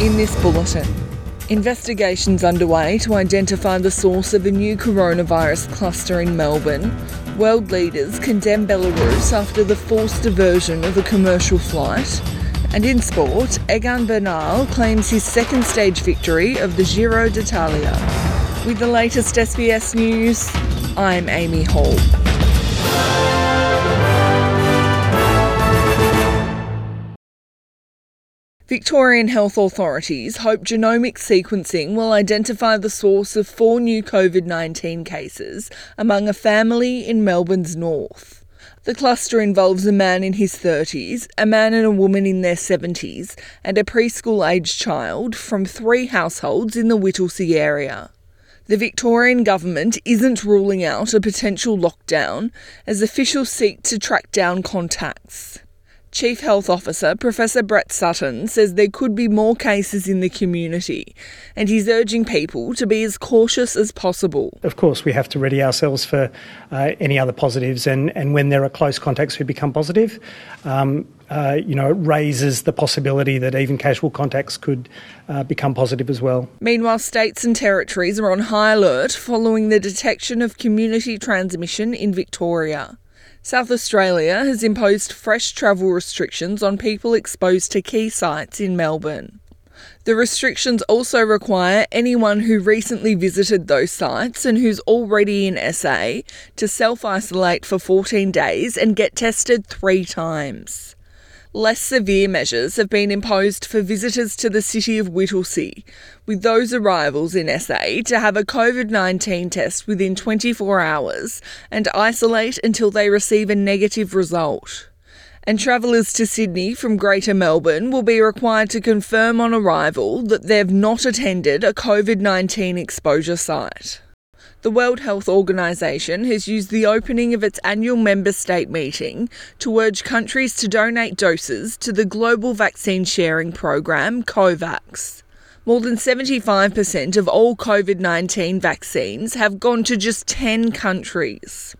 In this bulletin, investigations underway to identify the source of a new coronavirus cluster in Melbourne. World leaders condemn Belarus after the forced diversion of a commercial flight. And in sport, Egan Bernal claims his second stage victory of the Giro d'Italia. With the latest SBS News, I'm Amy Hall. Victorian health authorities hope genomic sequencing will identify the source of 4 new COVID-19 cases among a family in Melbourne's north. The cluster involves a man in his 30s, a man and a woman in their 70s, and a preschool-aged child from 3 households in the Whittlesea area. The Victorian government isn't ruling out a potential lockdown as officials seek to track down contacts. Chief Health Officer Professor Brett Sutton says there could be more cases in the community, and he's urging people to be as cautious as possible. Of course, we have to ready ourselves for any other positives, and when there are close contacts who become positive, it raises the possibility that even casual contacts could become positive as well. Meanwhile, states and territories are on high alert following the detection of community transmission in Victoria. South Australia has imposed fresh travel restrictions on people exposed to key sites in Melbourne. The restrictions also require anyone who recently visited those sites and who's already in SA to self-isolate for 14 days and get tested 3 times. Less severe measures have been imposed for visitors to the city of Whittlesea, with those arrivals in SA to have a COVID-19 test within 24 hours and isolate until they receive a negative result. And travellers to Sydney from Greater Melbourne will be required to confirm on arrival that they've not attended a COVID-19 exposure site. The World Health Organization has used the opening of its annual member state meeting to urge countries to donate doses to the global vaccine sharing program, COVAX. More than 75% of all COVID-19 vaccines have gone to just 10 countries.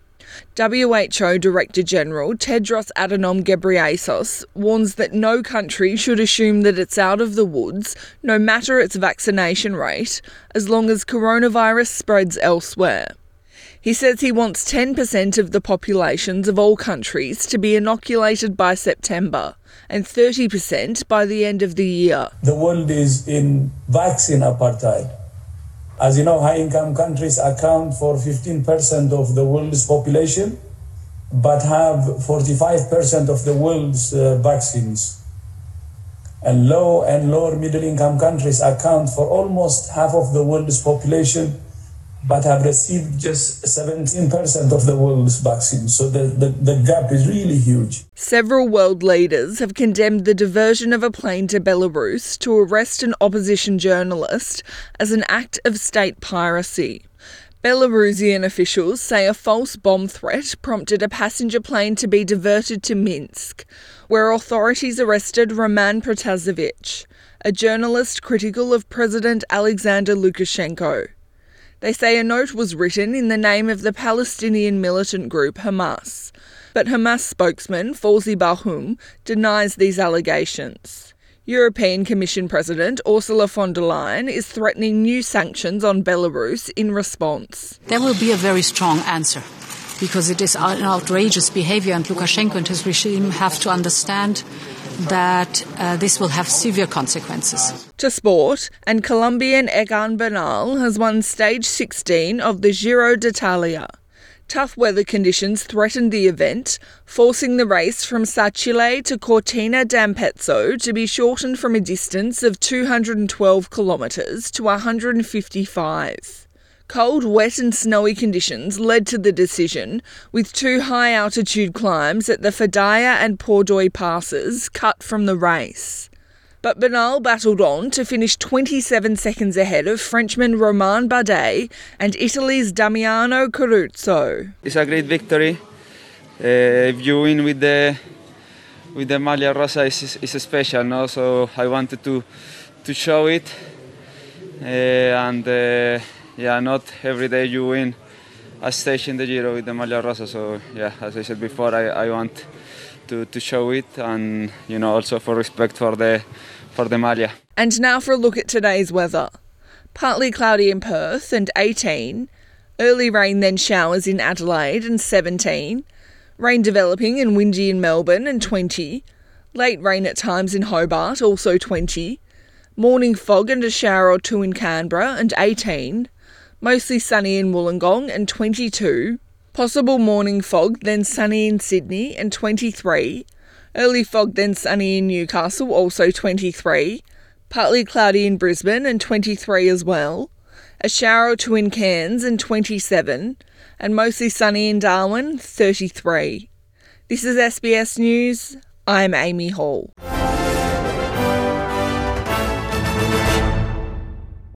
WHO Director General Tedros Adhanom Ghebreyesus warns that no country should assume that it's out of the woods, no matter its vaccination rate, as long as coronavirus spreads elsewhere. He says he wants 10% of the populations of all countries to be inoculated by September and 30% by the end of the year. The world is in vaccine apartheid. As you know, high-income countries account for 15% of the world's population, but have 45% of the world's vaccines. And low and lower middle-income countries account for almost half of the world's population, but have received just 17% of the world's vaccines. So the gap is really huge. Several world leaders have condemned the diversion of a plane to Belarus to arrest an opposition journalist as an act of state piracy. Belarusian officials say a false bomb threat prompted a passenger plane to be diverted to Minsk, where authorities arrested Roman Protasevich, a journalist critical of President Alexander Lukashenko. They say a note was written in the name of the Palestinian militant group Hamas, but Hamas spokesman Fawzi Barhoum denies these allegations. European Commission President Ursula von der Leyen is threatening new sanctions on Belarus in response. There will be a very strong answer, because it is an outrageous behaviour, and Lukashenko and his regime have to understand that this will have severe consequences. To sport, and Colombian Egan Bernal has won stage 16 of the Giro d'Italia. Tough weather conditions threatened the event, forcing the race from Sacile to Cortina d'Ampezzo to be shortened from a distance of 212 kilometres to 155. Cold, wet and snowy conditions led to the decision, with 2 high-altitude climbs at the Fadaya and Pordoi passes cut from the race. But Bernal battled on to finish 27 seconds ahead of Frenchman Romain Bardet and Italy's Damiano Caruso. It's a great victory. If you win with the Maglia Rosa, it's special, no? So I wanted to show it, not every day you win a stage in the Giro with the Maglia Rosa. So as I said before, I want to show it, and also for respect for for the Malia. And now for a look at today's weather. Partly cloudy in Perth and 18. Early rain then showers in Adelaide and 17. Rain developing and windy in Melbourne and 20. Late rain at times in Hobart, also 20. Morning fog and a shower or two in Canberra and 18. Mostly sunny in Wollongong and 22. Possible morning fog, then sunny in Sydney and 23. Early fog, then sunny in Newcastle, also 23. Partly cloudy in Brisbane and 23 as well. A shower or two in Cairns and 27. And mostly sunny in Darwin, 33. This is SBS News. I'm Amy Hall.